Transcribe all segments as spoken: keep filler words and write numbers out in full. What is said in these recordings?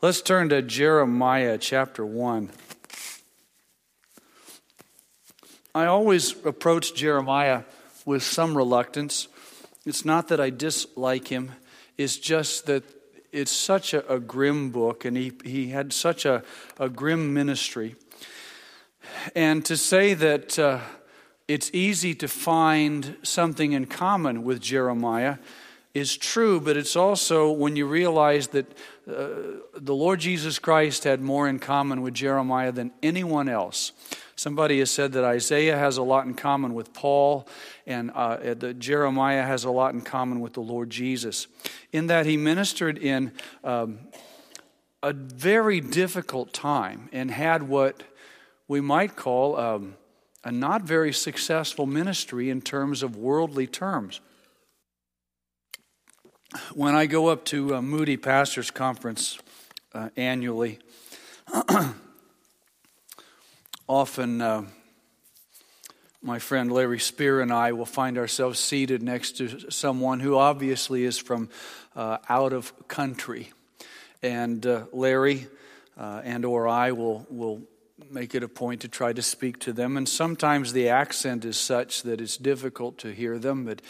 Let's turn to Jeremiah chapter one. I always approach Jeremiah with some reluctance. It's not that I dislike him. It's just that it's such a, a grim book, and he, he had such a, a grim ministry. And to say that uh, it's easy to find something in common with Jeremiah is true, but it's also when you realize that uh, the Lord Jesus Christ had more in common with Jeremiah than anyone else. Somebody has said that Isaiah has a lot in common with Paul, and uh, that Jeremiah has a lot in common with the Lord Jesus, in that he ministered in um, a very difficult time and had what we might call um, a not very successful ministry in terms of worldly terms. When I go up to uh, Moody Pastors Conference uh, annually, often uh, my friend Larry Spear and I will find ourselves seated next to someone who obviously is from uh, out of country. And uh, Larry uh, and or I will, will make it a point to try to speak to them. And sometimes the accent is such that it's difficult to hear them, but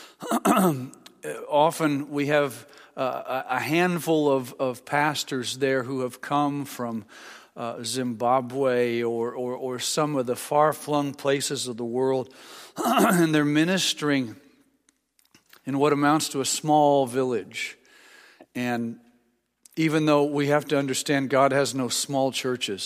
often we have uh, a handful of, of pastors there who have come from uh, Zimbabwe or, or, or some of the far-flung places of the world, and they're ministering in what amounts to a small village. And even though we have to understand God has no small churches,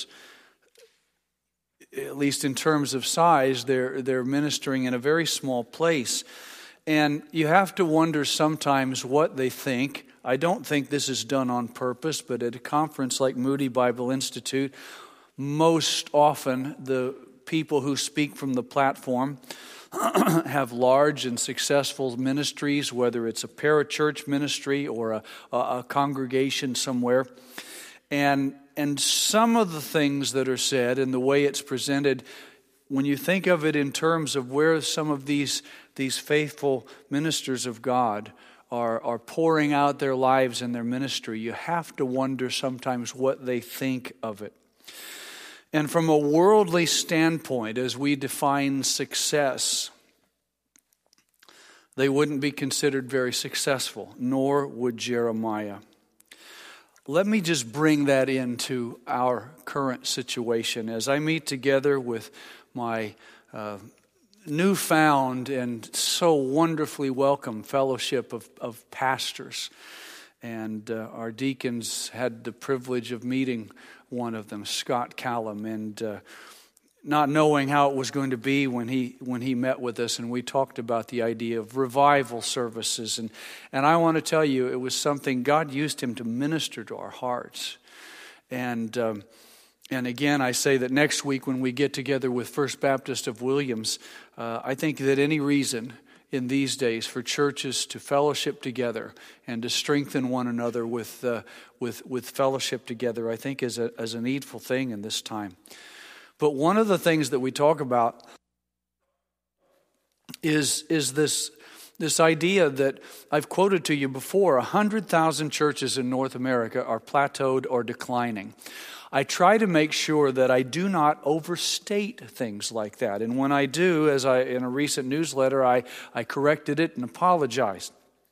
at least in terms of size, they're they're ministering in a very small place. And you have to wonder sometimes what they think. I don't think this is done on purpose, but at a conference like Moody Bible Institute, most often the people who speak from the platform have large and successful ministries, whether it's a parachurch ministry or a, a, a congregation somewhere. And, and some of the things that are said and the way it's presented, when you think of it in terms of where some of these these faithful ministers of God are, are pouring out their lives and their ministry, you have to wonder sometimes what they think of it. And from a worldly standpoint, as we define success, they wouldn't be considered very successful, nor would Jeremiah. Let me just bring that into our current situation. As I meet together with my uh, newfound and so wonderfully welcome fellowship of, of pastors. And uh, our deacons had the privilege of meeting one of them, Scott Callum, and uh, not knowing how it was going to be when he when he met with us, and we talked about the idea of revival services. And, and I want to tell you, it was something God used him to minister to our hearts. And um, And again, I say that next week when we get together with First Baptist of Williams, uh, I think that any reason in these days for churches to fellowship together and to strengthen one another with uh, with with fellowship together, I think is a, is a needful thing in this time. But one of the things that we talk about is is this this idea that I've quoted to you before: one hundred thousand churches in North America are plateaued or declining. I try to make sure that I do not overstate things like that. And when I do, as I in a recent newsletter, I, I corrected it and apologized.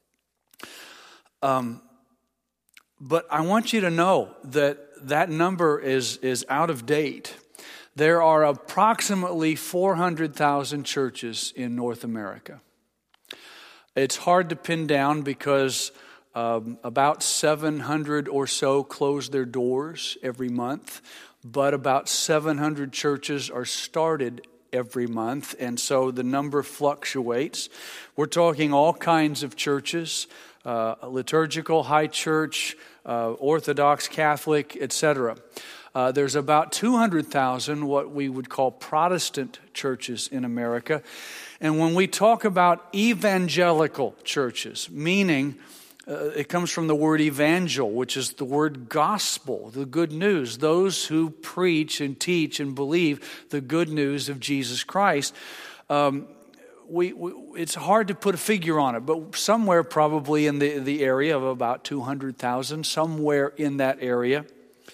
Um, but I want you to know that that number is, is out of date. There are approximately four hundred thousand churches in North America. It's hard to pin down because Um, about seven hundred or so close their doors every month, but about seven hundred churches are started every month, and so the number fluctuates. We're talking all kinds of churches, uh, liturgical, high church, uh, Orthodox, Catholic, et cetera. Uh, there's about two hundred thousand what we would call Protestant churches in America. And when we talk about evangelical churches, meaning Uh, it comes from the word evangel, which is the word gospel, the good news. Those who preach and teach and believe the good news of Jesus Christ. Um, we, we it's hard to put a figure on it, but somewhere probably in the, the area of about two hundred thousand, somewhere in that area.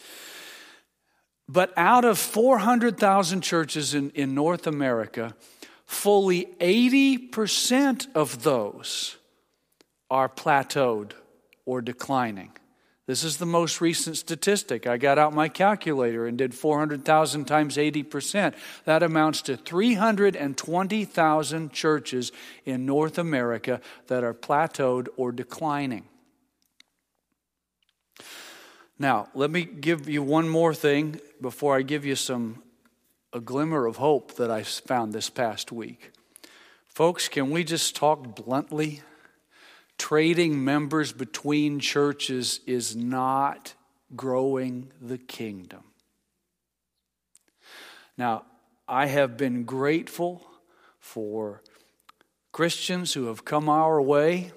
But out of four hundred thousand churches in, in North America, fully eighty percent of those are plateaued or declining. This is the most recent statistic. I got out my calculator and did four hundred thousand times eighty percent. That amounts to three hundred twenty thousand churches in North America that are plateaued or declining. Now, let me give you one more thing before I give you some a glimmer of hope that I found this past week. Folks, can we just talk bluntly? Trading members between churches is not growing the kingdom. Now, I have been grateful for Christians who have come our way.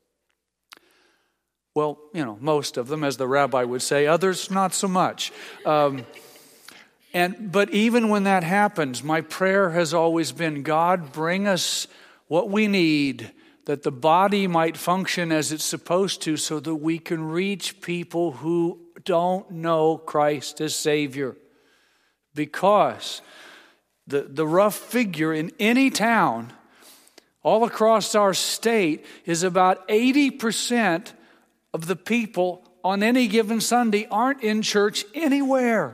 Well, you know, most of them, as the rabbi would say, others not so much. Um, and but even when that happens, my prayer has always been, God, bring us what we need that the body might function as it's supposed to so that we can reach people who don't know Christ as Savior. Because the, the rough figure in any town all across our state is about eighty percent of the people on any given Sunday aren't in church anywhere.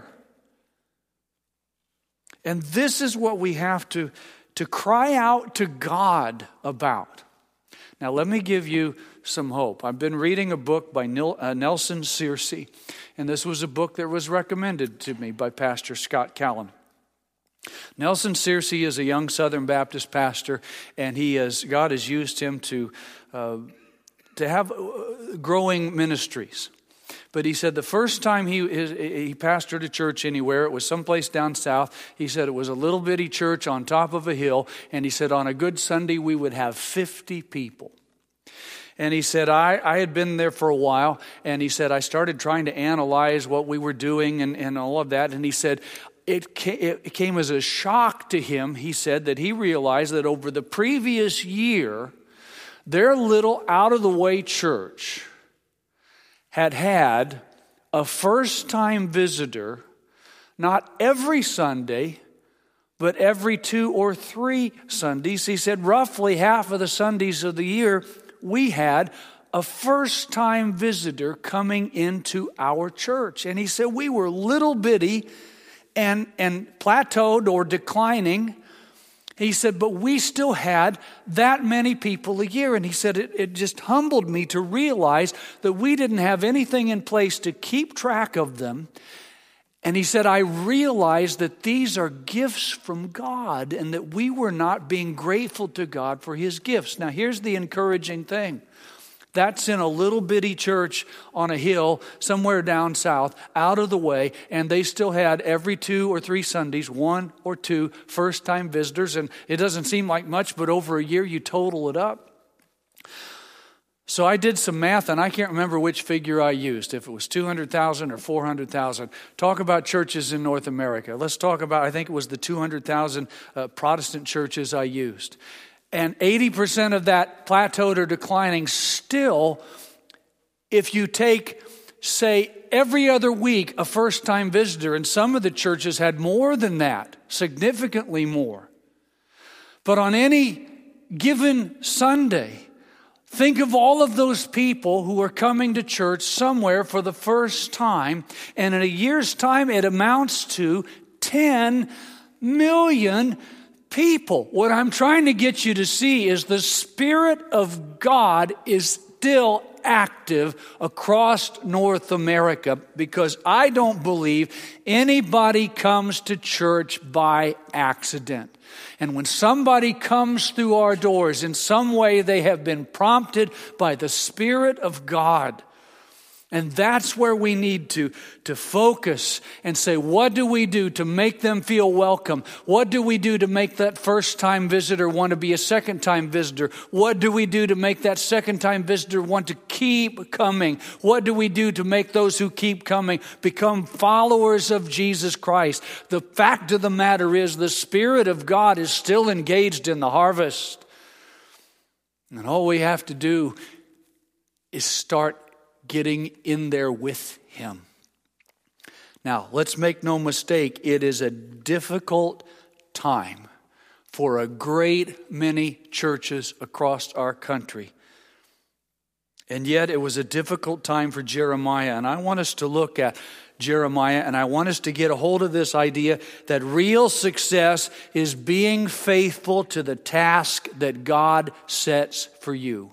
And this is what we have to, to cry out to God about. Now, let me give you some hope. I've been reading a book by Nelson Searcy, and this was a book that was recommended to me by Pastor Scott Callan. Nelson Searcy is a young Southern Baptist pastor, and he has God has used him to uh, to have growing ministries. But he said the first time he he pastored a church anywhere, it was someplace down south. He said it was a little bitty church on top of a hill. And he said on a good Sunday, we would have fifty people. And he said, I, I had been there for a while. And he said, I started trying to analyze what we were doing and, and all of that. And he said, it came, it came as a shock to him, he said, that he realized that over the previous year, their little out-of-the-way church had had a first-time visitor, not every Sunday, but every two or three Sundays. He said roughly half of the Sundays of the year, we had a first-time visitor coming into our church. And he said we were little bitty and, and plateaued or declining. He said, but we still had that many people a year. And he said, it, it just humbled me to realize that we didn't have anything in place to keep track of them. And he said, I realized that these are gifts from God and that we were not being grateful to God for His gifts. Now, here's the encouraging thing. That's in a little bitty church on a hill somewhere down south, out of the way, and they still had every two or three Sundays, one or two first-time visitors, and it doesn't seem like much, but over a year you total it up. So I did some math, and I can't remember which figure I used, if it was two hundred thousand or four hundred thousand. Talk about churches in North America. Let's talk about, I think it was the two hundred thousand uh, Protestant churches I used. And eighty percent of that plateaued or declining still, if you take, say, every other week a first-time visitor, and some of the churches had more than that, significantly more. But on any given Sunday, think of all of those people who are coming to church somewhere for the first time, and in a year's time it amounts to ten million people. What I'm trying to get you to see is the Spirit of God is still active across North America, because I don't believe anybody comes to church by accident. And when somebody comes through our doors, in some way they have been prompted by the Spirit of God. And that's where we need to, to focus and say, what do we do to make them feel welcome? What do we do to make that first-time visitor want to be a second-time visitor? What do we do to make that second-time visitor want to keep coming? What do we do to make those who keep coming become followers of Jesus Christ? The fact of the matter is the Spirit of God is still engaged in the harvest. And all we have to do is start getting in there with Him. Now, let's make no mistake, it is a difficult time for a great many churches across our country. And yet it was a difficult time for Jeremiah. And I want us to look at Jeremiah, and I want us to get a hold of this idea that real success is being faithful to the task that God sets for you.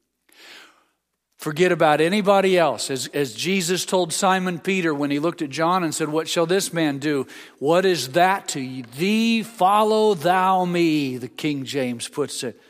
Forget about anybody else. As, as Jesus told Simon Peter when he looked at John and said, "What shall this man do? What is that to thee? Follow thou me," the King James puts it.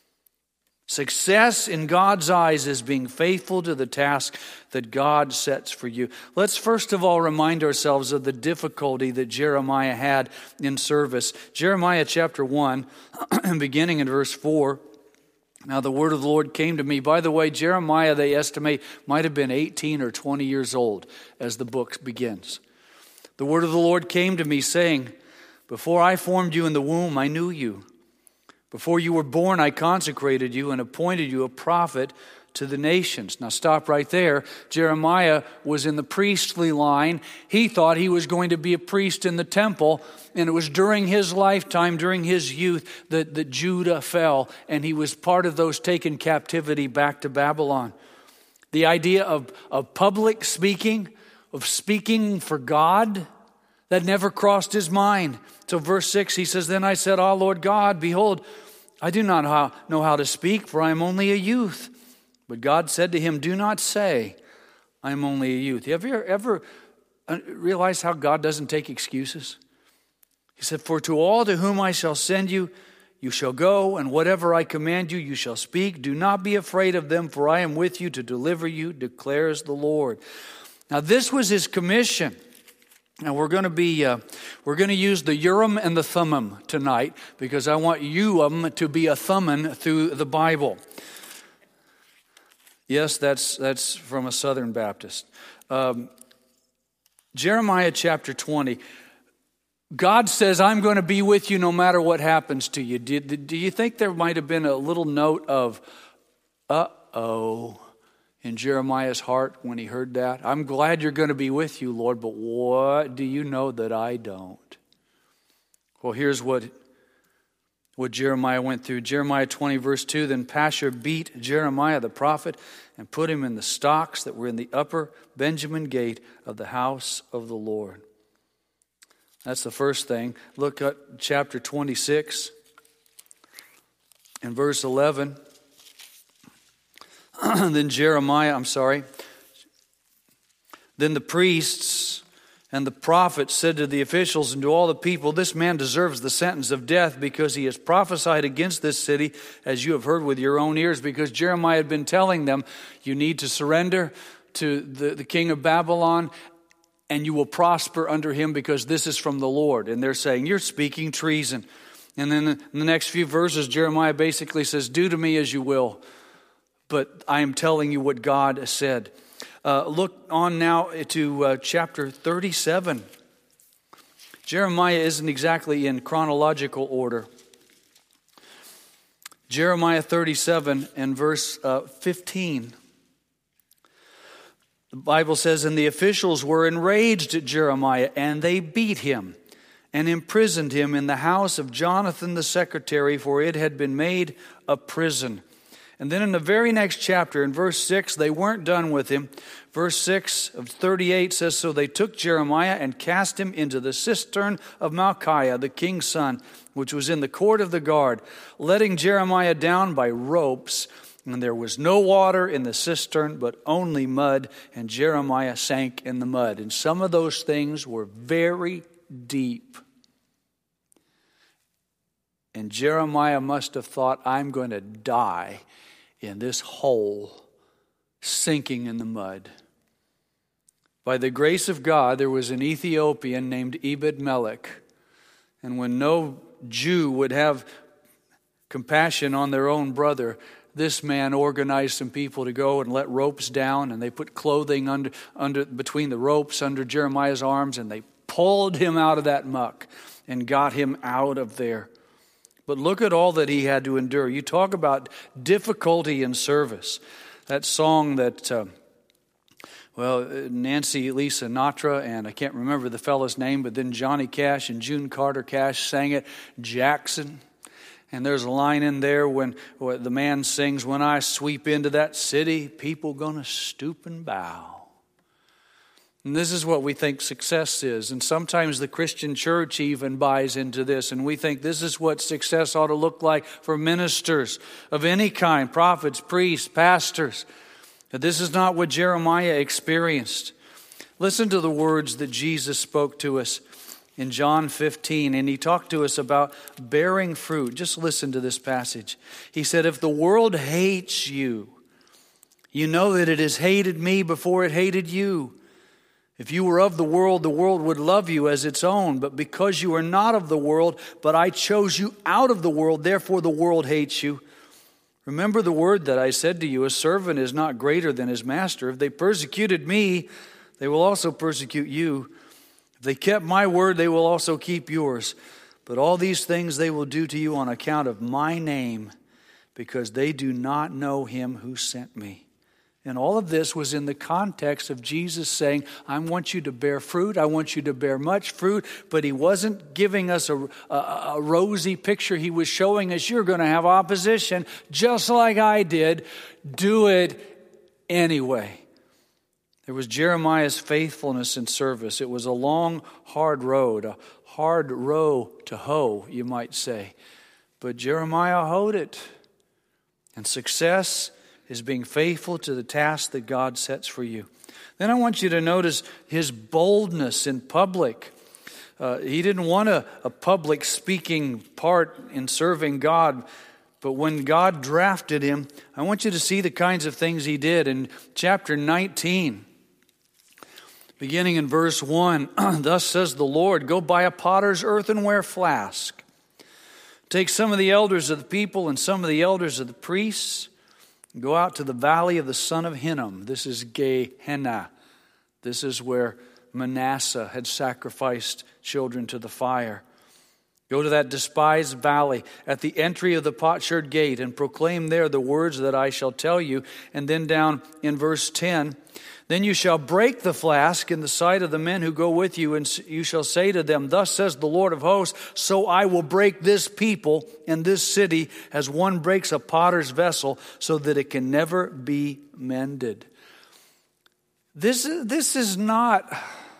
Success in God's eyes is being faithful to the task that God sets for you. Let's first of all remind ourselves of the difficulty that Jeremiah had in service. Jeremiah chapter one, beginning in verse four. Now the word of the Lord came to me. By the way, Jeremiah, they estimate, might have been eighteen or twenty years old as the book begins. The word of the Lord came to me, saying, "Before I formed you in the womb, I knew you. Before you were born, I consecrated you and appointed you a prophet to the nations." Now stop right there. Jeremiah was in the priestly line. He thought he was going to be a priest in the temple. And it was during his lifetime, during his youth, that, that Judah fell. And he was part of those taken captivity back to Babylon. The idea of, of public speaking, of speaking for God, that never crossed his mind. So verse six, he says, "Then I said, Ah, Lord God, behold, I do not know how to speak, for I am only a youth." But God said to him, "Do not say, I am only a youth." Have you ever realized how God doesn't take excuses? He said, "For to all to whom I shall send you, you shall go, and whatever I command you, you shall speak. Do not be afraid of them, for I am with you to deliver you, declares the Lord." Now this was his commission. Now we're going to be uh, we're going to use the Urim and the Thummim tonight, because I want Urim to be a Thummim through the Bible. Yes, that's that's from a Southern Baptist. Um, Jeremiah chapter twenty. God says, "I'm going to be with you no matter what happens to you." Do, do you think there might have been a little note of, uh-oh, in Jeremiah's heart when he heard that? "I'm glad you're going to be with you, Lord, but what do you know that I don't?" Well, here's what, what Jeremiah went through. Jeremiah twenty, verse two, "Then Pashur beat Jeremiah the prophet and put him in the stocks that were in the upper Benjamin gate of the house of the Lord." That's the first thing. Look at chapter twenty-six and verse eleven. Then Jeremiah, I'm sorry. "Then the priests and the prophets said to the officials and to all the people, 'This man deserves the sentence of death because he has prophesied against this city, as you have heard with your own ears.'" Because Jeremiah had been telling them, you need to surrender to the, the king of Babylon, and you will prosper under him, because this is from the Lord. And they're saying, "You're speaking treason." And then in the next few verses, Jeremiah basically says, "Do to me as you will, but I am telling you what God has said." Uh, look on now to uh, chapter thirty-seven. Jeremiah isn't exactly in chronological order. Jeremiah thirty-seven and verse uh, fifteen. The Bible says, "And the officials were enraged at Jeremiah, and they beat him and imprisoned him in the house of Jonathan the secretary, for it had been made a prison." And then in the very next chapter, in verse six, they weren't done with him. Verse six of thirty-eight says, "So they took Jeremiah and cast him into the cistern of Malchiah, the king's son, which was in the court of the guard, letting Jeremiah down by ropes. And there was no water in the cistern, but only mud, and Jeremiah sank in the mud." And some of those things were very deep. And Jeremiah must have thought, "I'm going to die in this hole, sinking in the mud." By the grace of God, there was an Ethiopian named Ebed-Melech. And when no Jew would have compassion on their own brother, this man organized some people to go and let ropes down, and they put clothing under, under between the ropes under Jeremiah's arms, and they pulled him out of that muck and got him out of there. But look at all that he had to endure. You talk about difficulty in service. That song that, uh, well, Nancy Lee Sinatra, and I can't remember the fellow's name, but then Johnny Cash and June Carter Cash sang it, Jackson. And there's a line in there when, when the man sings, when I sweep into that city, people gonna stoop and bow. And this is what we think success is. And sometimes the Christian church even buys into this. And we think this is what success ought to look like for ministers of any kind, prophets, priests, pastors. But this is not what Jeremiah experienced. Listen to the words that Jesus spoke to us in John fifteen. And he talked to us about bearing fruit. Just listen to this passage. He said, if the world hates you, you know that it has hated me before it hated you. If you were of the world, the world would love you as its own. But because you are not of the world, but I chose you out of the world, therefore the world hates you. Remember the word that I said to you, a servant is not greater than his master. If they persecuted me, they will also persecute you. If they kept my word, they will also keep yours. But all these things they will do to you on account of my name, because they do not know him who sent me. And all of this was in the context of Jesus saying, I want you to bear fruit. I want you to bear much fruit. But he wasn't giving us a, a, a rosy picture. He was showing us you're going to have opposition just like I did. Do it anyway. There was Jeremiah's faithfulness in service. It was a long, hard road, a hard row to hoe, you might say. But Jeremiah hoed it. And success is being faithful to the task that God sets for you. Then I want you to notice his boldness in public. Uh, he didn't want a, a public speaking part in serving God, but when God drafted him, I want you to see the kinds of things he did. In chapter nineteen, beginning in verse one, thus says the Lord, go buy a potter's earthenware flask. Take some of the elders of the people and some of the elders of the priests, go out to the valley of the son of Hinnom. This is Gehenna. This is where Manasseh had sacrificed children to the fire. Go to that despised valley at the entry of the potsherd gate and proclaim there the words that I shall tell you. And then down in verse ten, then you shall break the flask in the sight of the men who go with you, and you shall say to them, thus says the Lord of hosts, so I will break this people and this city as one breaks a potter's vessel so that it can never be mended. This, this is not,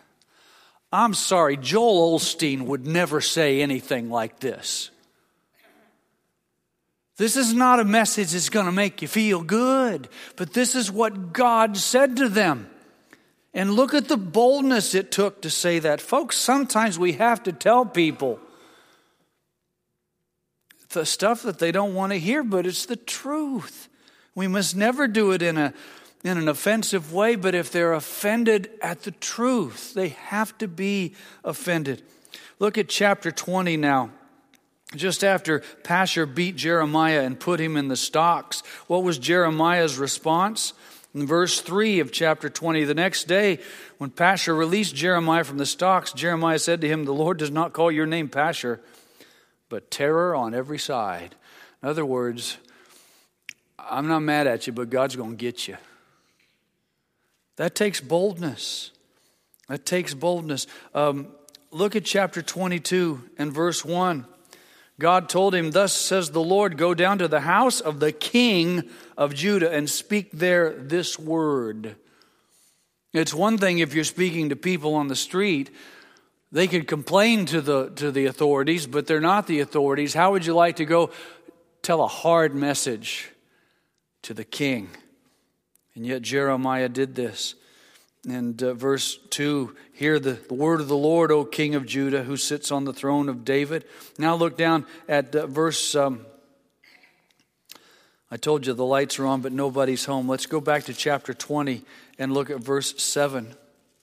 I'm sorry, Joel Osteen would never say anything like this. This is not a message that's going to make you feel good, but this is what God said to them. And look at the boldness it took to say that. Folks, sometimes we have to tell people the stuff that they don't want to hear, but it's the truth. We must never do it in a in an offensive way, but if they're offended at the truth, they have to be offended. Look at chapter twenty now. Just after Pashur beat Jeremiah and put him in the stocks, what was Jeremiah's response? In verse three of chapter twenty, the next day when Pashur released Jeremiah from the stocks, Jeremiah said to him, the Lord does not call your name Pashur, but terror on every side. In other words, I'm not mad at you, but God's going to get you. That takes boldness. That takes boldness. Um, look at chapter twenty-two and verse one. God told him, thus says the Lord, go down to the house of the king of Judah and speak there this word. It's one thing if you're speaking to people on the street. They could complain to the to the authorities, but they're not the authorities. How would you like to go tell a hard message to the king? And yet Jeremiah did this. And uh, verse two, hear the, the word of the Lord, O King of Judah, who sits on the throne of David. Now look down at uh, verse, um, I told you the lights are on, but nobody's home. Let's go back to chapter twenty and look at verse seven.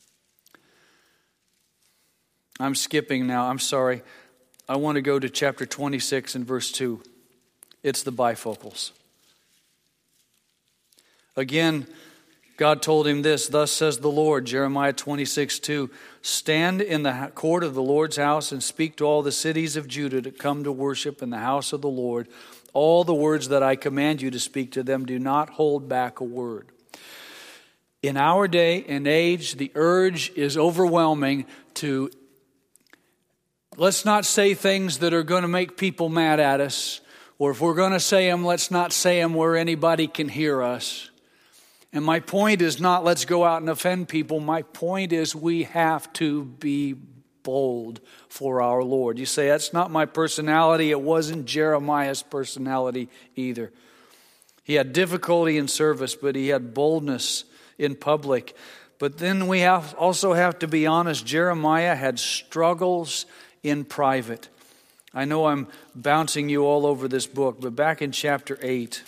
I'm skipping now, I'm sorry. I want to go to chapter twenty-six and verse two. It's the bifocals. Again, God told him this, thus says the Lord, Jeremiah twenty-six two, stand in the court of the Lord's house and speak to all the cities of Judah to come to worship in the house of the Lord. All the words that I command you to speak to them, do not hold back a word. In our day and age, the urge is overwhelming to, let's not say things that are going to make people mad at us. Or if we're going to say them, let's not say them where anybody can hear us. And my point is not let's go out and offend people. My point is we have to be bold for our Lord. You say, that's not my personality. It wasn't Jeremiah's personality either. He had difficulty in service, but he had boldness in public. But then we have also have to be honest. Jeremiah had struggles in private. I know I'm bouncing you all over this book, but back in chapter eight,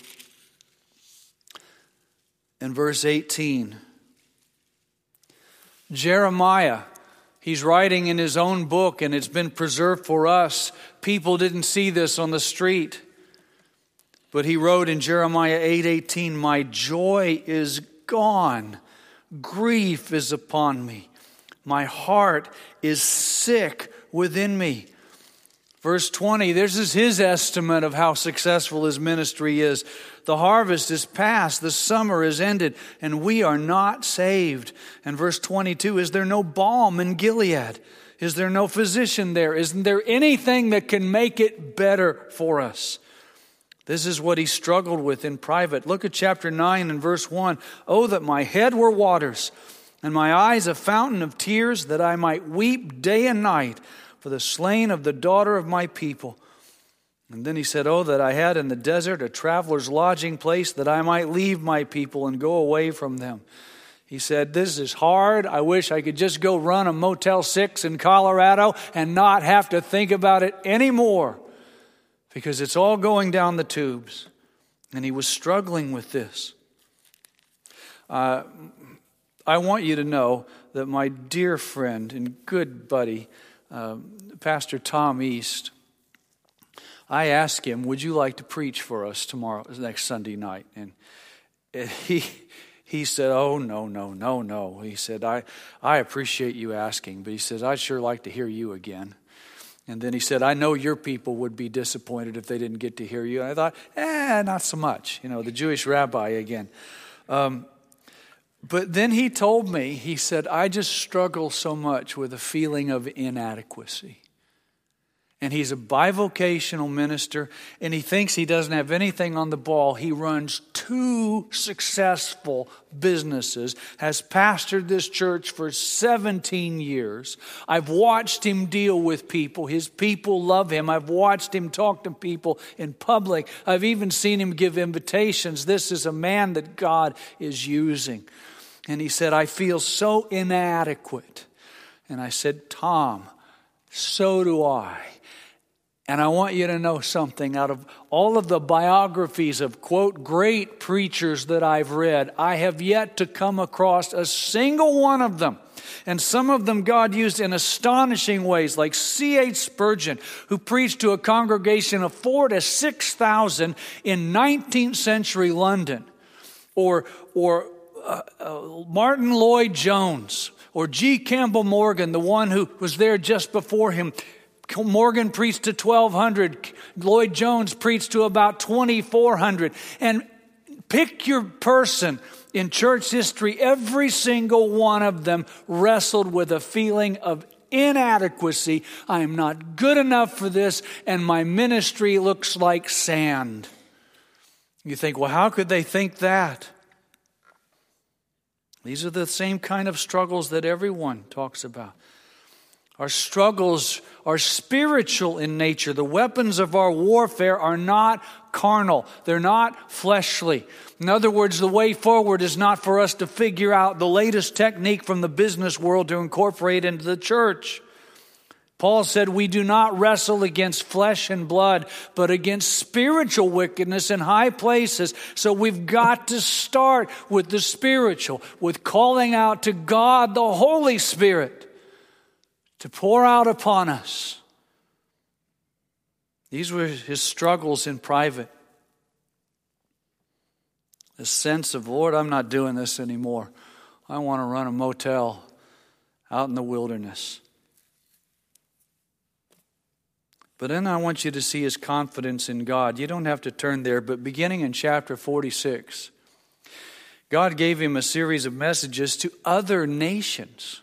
in verse eighteen, Jeremiah, he's writing in his own book, and it's been preserved for us. People didn't see this on the street, but he wrote in Jeremiah eight eighteen, my joy is gone, grief is upon me, my heart is sick within me. Verse twenty, this is his estimate of how successful his ministry is. The harvest is past, the summer is ended, and we are not saved. And verse twenty-two, is there no balm in Gilead? Is there no physician there? Isn't there anything that can make it better for us? This is what he struggled with in private. Look at chapter nine and verse one. Oh, that my head were waters, and my eyes a fountain of tears, that I might weep day and night for the slain of the daughter of my people. And then he said, oh, that I had in the desert a traveler's lodging place, that I might leave my people and go away from them. He said, this is hard. I wish I could just go run a Motel six in Colorado and not have to think about it anymore, because it's all going down the tubes. And he was struggling with this. Uh, I want you to know that my dear friend and good buddy, Uh, Pastor Tom East, I asked him, would you like to preach for us tomorrow, next Sunday night? And he he said, oh, no, no, no, no. He said, I, I appreciate you asking, but he says, I'd sure like to hear you again. And then he said, I know your people would be disappointed if they didn't get to hear you. And I thought, eh, not so much. You know, the Jewish rabbi again. Um, But then he told me, he said, I just struggle so much with a feeling of inadequacy. And he's a bivocational minister, and he thinks he doesn't have anything on the ball. He runs two successful businesses, has pastored this church for seventeen years. I've watched him deal with people. His people love him. I've watched him talk to people in public. I've even seen him give invitations. This is a man that God is using. And he said, I feel so inadequate. And I said, Tom, so do I. And I want you to know something. Out of all of the biographies of, quote, great preachers that I've read, I have yet to come across a single one of them. And some of them God used in astonishing ways, like C H Spurgeon, who preached to a congregation of four to six thousand in nineteenth century London. Or, or uh, uh, Martin Lloyd-Jones, or G. Campbell Morgan, the one who was there just before him. Morgan preached to twelve hundred. Lloyd-Jones preached to about twenty-four hundred. And pick your person in church history, every single one of them wrestled with a feeling of inadequacy. I am not good enough for this, and my ministry looks like sand. You think, well, how could they think that? These are the same kind of struggles that everyone talks about. Our struggles are spiritual in nature. The weapons of our warfare are not carnal. They're not fleshly. In other words, the way forward is not for us to figure out the latest technique from the business world to incorporate into the church. Paul said, we do not wrestle against flesh and blood, but against spiritual wickedness in high places. So we've got to start with the spiritual, with calling out to God, the Holy Spirit, to pour out upon us. These were his struggles in private. a sense of, Lord, I'm not doing this anymore. I want to run a motel out in the wilderness. But then I want you to see his confidence in God. You don't have to turn there, but beginning in chapter forty-six, God gave him a series of messages to other nations.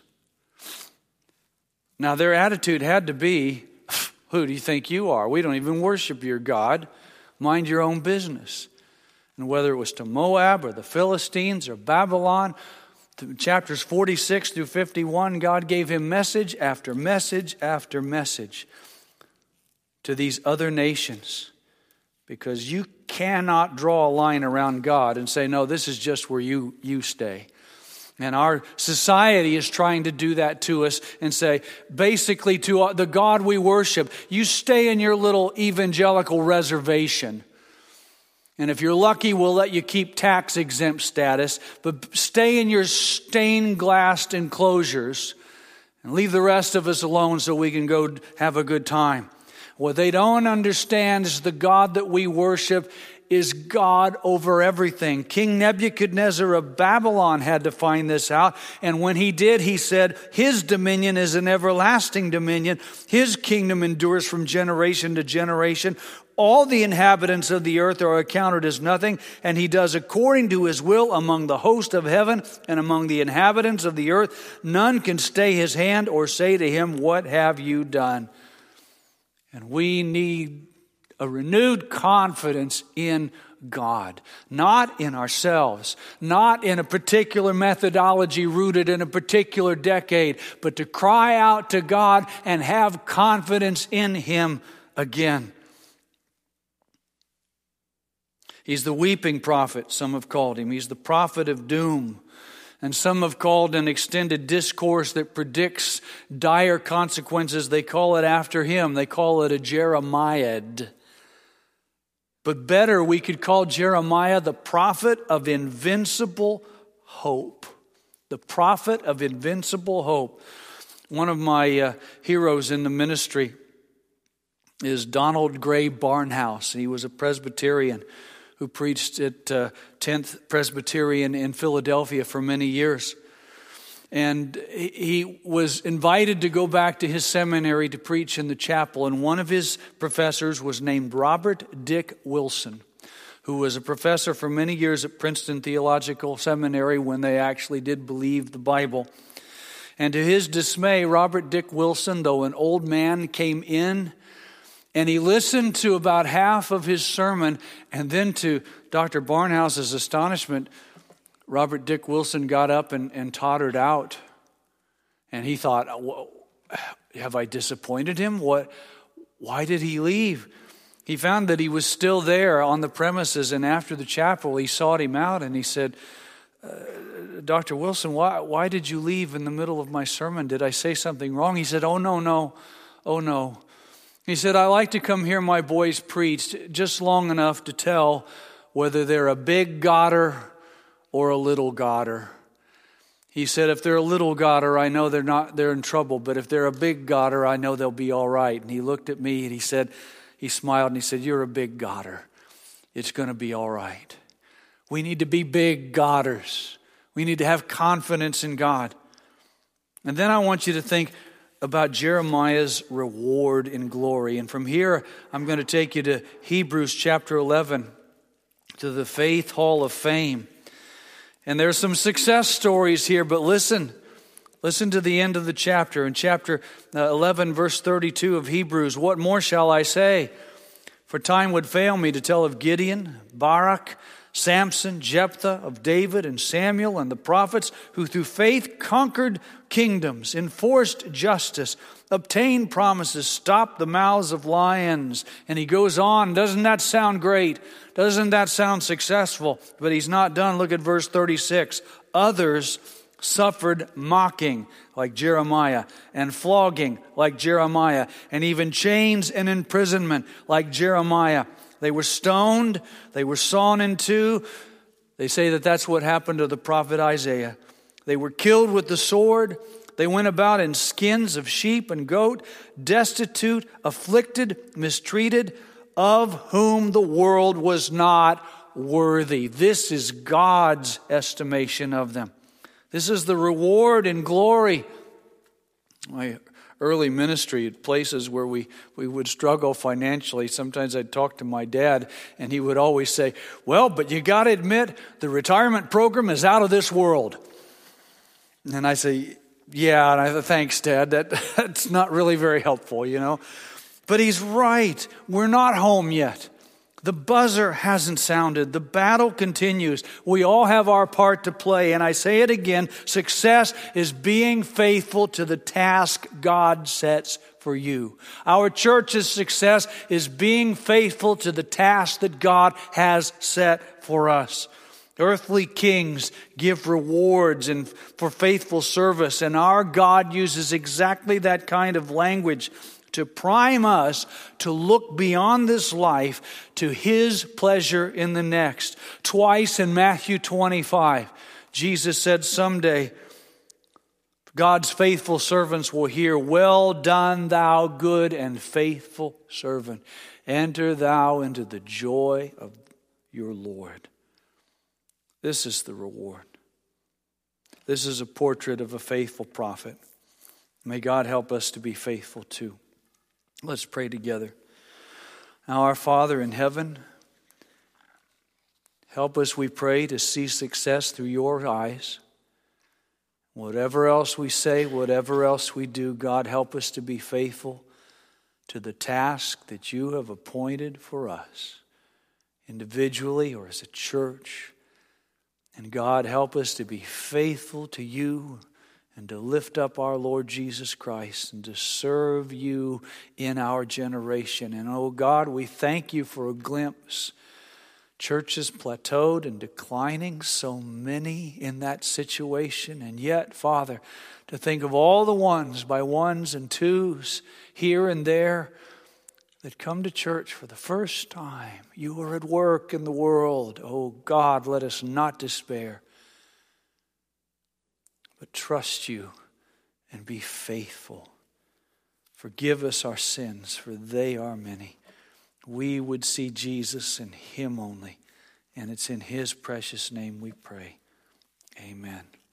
Now their attitude had to be, who do you think you are? We don't even worship your God. Mind your own business. And whether it was to Moab or the Philistines or Babylon, chapters forty-six through fifty-one, God gave him message after message after message to these other nations, because you cannot draw a line around God and say, no, this is just where you, you stay. And our society is trying to do that to us and say, basically to the God we worship, you stay in your little evangelical reservation. And if you're lucky, we'll let you keep tax exempt status, but stay in your stained glass enclosures and leave the rest of us alone so we can go have a good time. What they don't understand is the God that we worship is God over everything. King Nebuchadnezzar of Babylon had to find this out. And when he did, he said, his dominion is an everlasting dominion. His kingdom endures from generation to generation. All the inhabitants of the earth are accounted as nothing, and he does according to his will among the host of heaven and among the inhabitants of the earth. None can stay his hand or say to him, what have you done? And we need a renewed confidence in God, not in ourselves, not in a particular methodology rooted in a particular decade, but to cry out to God and have confidence in him again. He's the weeping prophet, some have called him. He's the prophet of doom. And some have called an extended discourse that predicts dire consequences. They call it after him. They call it a Jeremiah. But better, we could call Jeremiah the prophet of invincible hope. The prophet of invincible hope. One of my uh, heroes in the ministry is Donald Gray Barnhouse. He was a Presbyterian who preached at uh, tenth Presbyterian in Philadelphia for many years. And he was invited to go back to his seminary to preach in the chapel. And one of his professors was named Robert Dick Wilson, who was a professor for many years at Princeton Theological Seminary when they actually did believe the Bible. And to his dismay, Robert Dick Wilson, though an old man, came in and he listened to about half of his sermon, and then to Doctor Barnhouse's astonishment, Robert Dick Wilson got up and, and tottered out. And he thought, have I disappointed him? What? Why did he leave? He found that he was still there on the premises, and after the chapel, he sought him out and he said, uh, Doctor Wilson, why, why did you leave in the middle of my sermon? Did I say something wrong? He said, oh, no, no, oh, no. He said, I like to come hear my boys preach just long enough to tell whether they're a big Godder or a little Godder. He said, if they're a little Godder, I know they're not, they're in trouble. But if they're a big Godder, I know they'll be all right. And he looked at me and he said, he smiled and he said, you're a big Godder. It's going to be all right. We need to be big Godders. We need to have confidence in God. And then I want you to think about Jeremiah's reward in glory. And from here, I'm going to take you to Hebrews chapter eleven, to the Faith Hall of Fame. And there's some success stories here, but listen. Listen to the end of the chapter. In chapter eleven, verse thirty-two of Hebrews, what more shall I say? For time would fail me to tell of Gideon, Barak, Samson, Jephthah, of David and Samuel and the prophets, who through faith conquered kingdoms, enforced justice, obtained promises, stopped the mouths of lions. And he goes on. Doesn't that sound great? Doesn't that sound successful? But he's not done. Look at verse thirty-six. Others suffered mocking, like Jeremiah, and flogging, like Jeremiah, and even chains and imprisonment, like Jeremiah. They were stoned. They were sawn in two. They say that that's what happened to the prophet Isaiah. They were killed with the sword. They went about in skins of sheep and goat, destitute, afflicted, mistreated, of whom the world was not worthy. This is God's estimation of them. This is the reward and glory. My early ministry at places where we, we would struggle financially, sometimes I'd talk to my dad and he would always say, well, but you got to admit the retirement program is out of this world. And I say, yeah, and I thought, thanks, Dad. That, that's not really very helpful, you know. But he's right. We're not home yet. The buzzer hasn't sounded. The battle continues. We all have our part to play. And I say it again, success is being faithful to the task God sets for you. Our church's success is being faithful to the task that God has set for us. Earthly kings give rewards and for faithful service, and our God uses exactly that kind of language to prime us to look beyond this life to His pleasure in the next. Twice in Matthew twenty-five, Jesus said someday God's faithful servants will hear, well done, thou good and faithful servant. Enter thou into the joy of your Lord. This is the reward. This is a portrait of a faithful prophet. May God help us to be faithful too. Let's pray together. Now, our Father in heaven, help us, we pray, to see success through your eyes. Whatever else we say, whatever else we do, God, help us to be faithful to the task that you have appointed for us, individually or as a church. And God, help us to be faithful to you and to lift up our Lord Jesus Christ and to serve you in our generation. And oh God, we thank you for a glimpse. Churches plateaued and declining, so many in that situation. And yet, Father, to think of all the ones by ones and twos here and there that come to church for the first time. You are at work in the world. Oh God, let us not despair, but trust you and be faithful. Forgive us our sins, for they are many. We would see Jesus and Him only, and it's in His precious name we pray. Amen.